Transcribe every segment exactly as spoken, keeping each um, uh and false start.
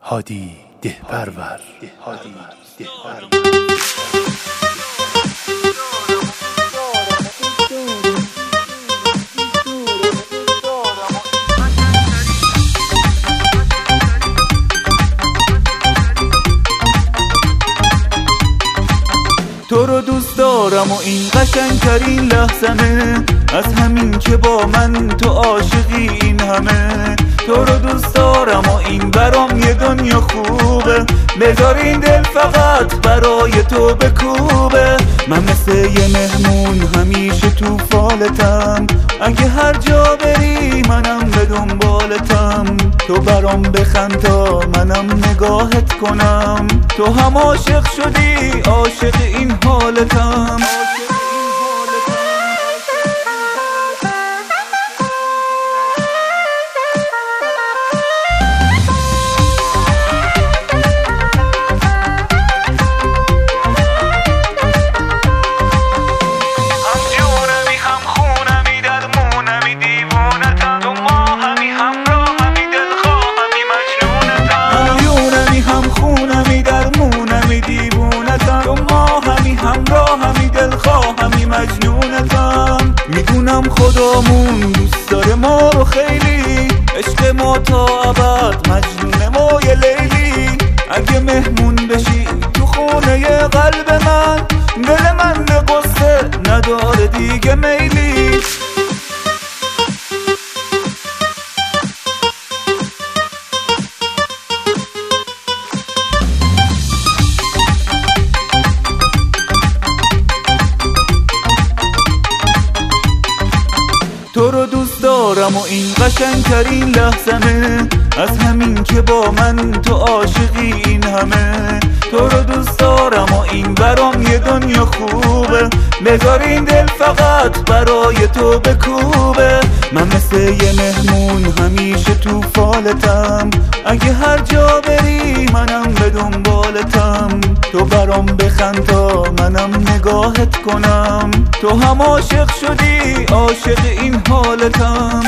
هادی دهپرور. هادی دهپرور. تو رو دوست دارم و این قشنگترین لحظمه، از همین که با من تو عاشقی این همه. تو رو دوست دارم و این برام یه دنیا خوبه، بذار این دل فقط برای تو بکوبه. من مثل یه مهمون همیشه تو فالتم، اگه هر جا بری منم به دنبالتم. تو برام بخند تا منم نگاهت کنم، تو هم عاشق شدی عاشق این حالتم. مجنونتم، میدونم خدامون دوست داره ما رو خیلی، عشق ما تا ابد مجنون ما یه لیلی. اگه مهمون بشی تو خونه ی قلب من، دل من به قصه نداره دیگه میلی. تو رو دوست دارم و این قشنگترین لحظمه، از همین که با من تو عاشقی این همه. تو رو دوست دارم و این برام یه دنیا خوبه، بذار این دل فقط برای تو بکوبه. من مثل یه مهمون همیشه تو فالتم، اگه هر جا بری منم به دنبالتم. تو برام بخند تا منم نگاهت کنم، تو هم عاشق شدی عاشق این حالتم.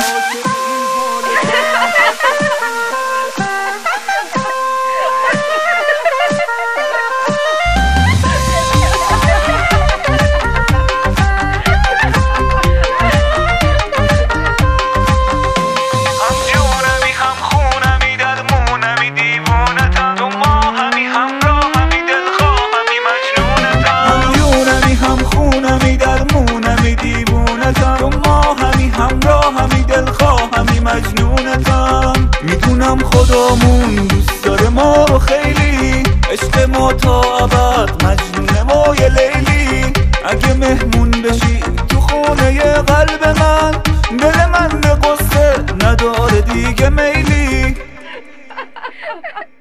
مجنونتم، میدونم خدامون دوست داره ما رو خیلی، عشق ما تا ابد مجنون ما یه لیلی. اگه مهمون بشی تو خونه ی قلب من، دل من به قصه نداره دیگه میلی.